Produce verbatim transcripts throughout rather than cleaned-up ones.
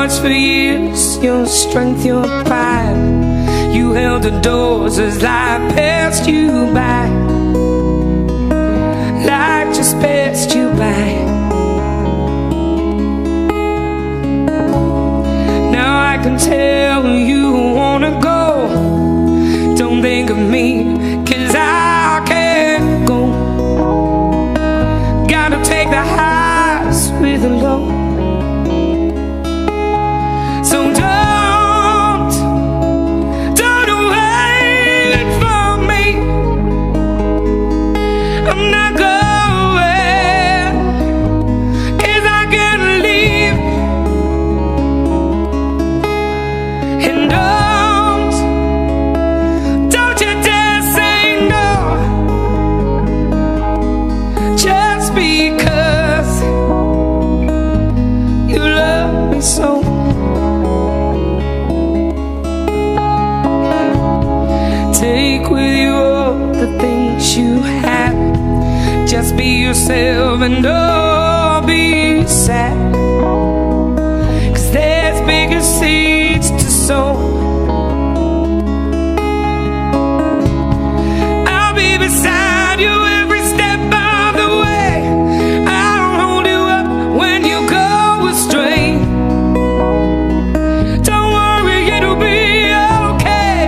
words for years, your strength, your pride. You held the doors as life passed you by. Life just passed you by. Now I can tell you wanna go. Don't think of me, 'cause I can't go. Gotta take the highs with the low. So don't, don't wait for me. I'm not going, 'cause I can't leave. And don't, don't you dare say no, just because you love me so. Take with you all the things you have. Just be yourself and don't be sad, 'cause there's bigger seeds to sow. I'll be beside you every step of the way. I'll hold you up when you go astray. Don't worry, it'll be okay.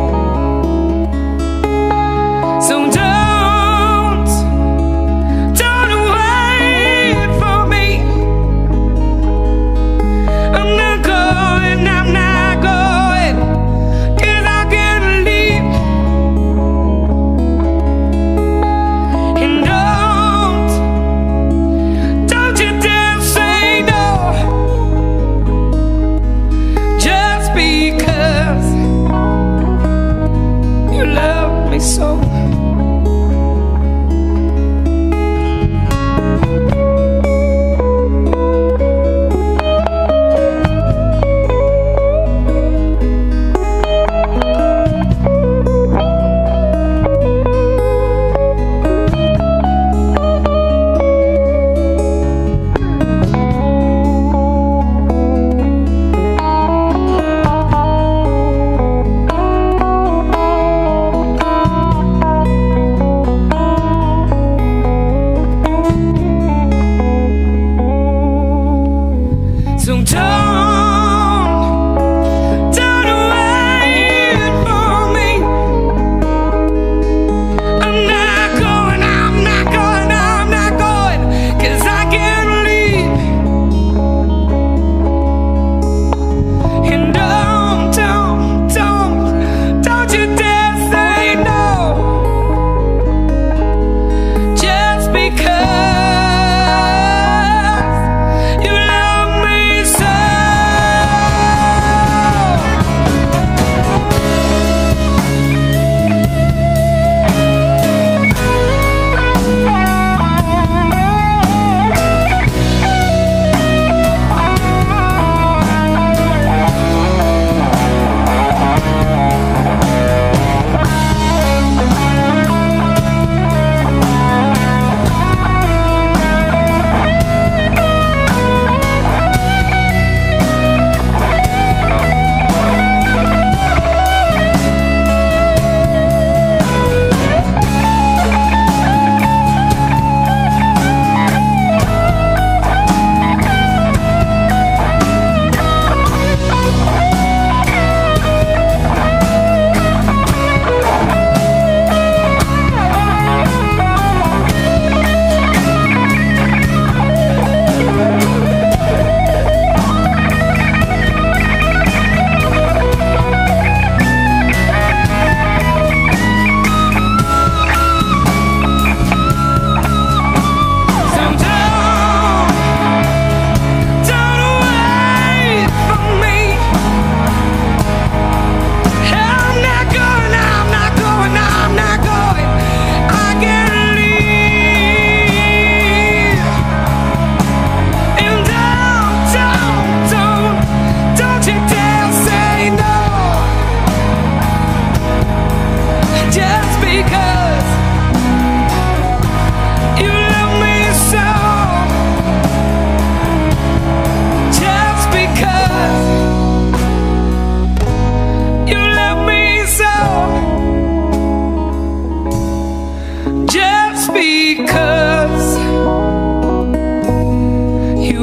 So don't, don't wait for me. I'm not going, I'm not going.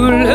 your love.